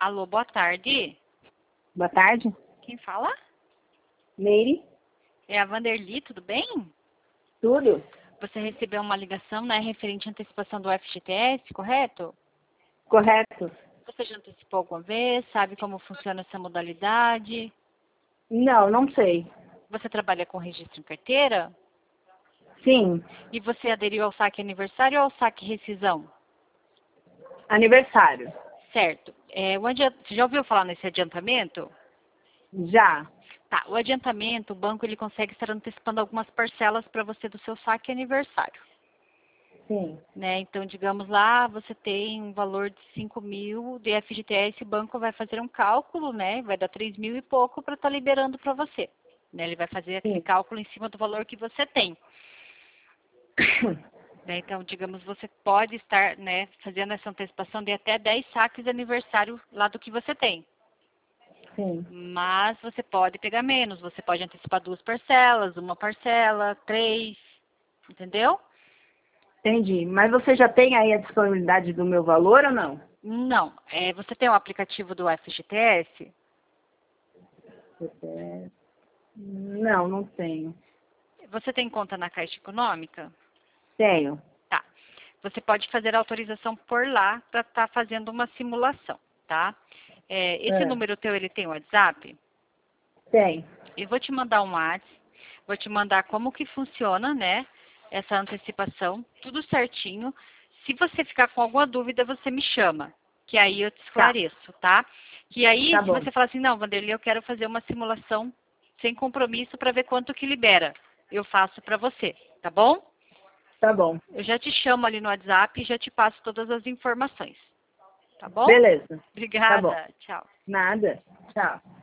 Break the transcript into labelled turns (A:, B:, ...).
A: Alô, boa tarde.
B: Boa tarde.
A: Quem fala?
B: Meire.
A: É a Vanderly, tudo bem?
B: Tudo?
A: Você recebeu uma ligação, né, referente à antecipação do FGTS, correto?
B: Correto.
A: Você já antecipou alguma vez? Sabe como funciona essa modalidade?
B: Não, não sei.
A: Você trabalha com registro em carteira?
B: Sim.
A: E você aderiu ao saque aniversário ou ao saque rescisão?
B: Aniversário.
A: Certo. Você já ouviu falar nesse adiantamento?
B: Já.
A: Tá, o adiantamento, o banco ele consegue estar antecipando algumas parcelas para você do seu saque aniversário.
B: Sim.
A: Né? Então, digamos lá, você tem um valor de 5.000 de FGTS, o banco vai fazer um cálculo, né? Vai dar 3.000 e pouco para estar liberando para você. Né? Ele vai fazer aquele
B: Sim.
A: cálculo em cima do valor que você tem. Né? Então, digamos, você pode estar, né, fazendo essa antecipação de até 10 saques de aniversário lá do que você tem.
B: Sim.
A: Mas você pode pegar menos, você pode antecipar 2 parcelas, 1 parcela, 3, entendeu?
B: Entendi. Mas você já tem aí a disponibilidade do meu valor ou não?
A: Não. Você tem o aplicativo do FGTS?
B: Não, não tenho.
A: Você tem conta na Caixa Econômica?
B: Tenho.
A: Tá. Você pode fazer a autorização por lá para estar fazendo uma simulação, tá? Esse número teu, ele tem WhatsApp?
B: Tem.
A: Eu vou te mandar um WhatsApp, vou te mandar como que funciona, né? Essa antecipação, tudo certinho. Se você ficar com alguma dúvida, você me chama, que aí eu te esclareço, tá? Que aí,
B: Tá
A: se
B: bom.
A: você falar assim, não, Vanderlei, eu quero fazer uma simulação sem compromisso para ver quanto que libera, eu faço para você, tá bom?
B: Tá bom.
A: Eu já te chamo ali no WhatsApp e já te passo todas as informações, tá bom?
B: Beleza. Tá bom.
A: Obrigada, tchau.
B: Nada. Tchau.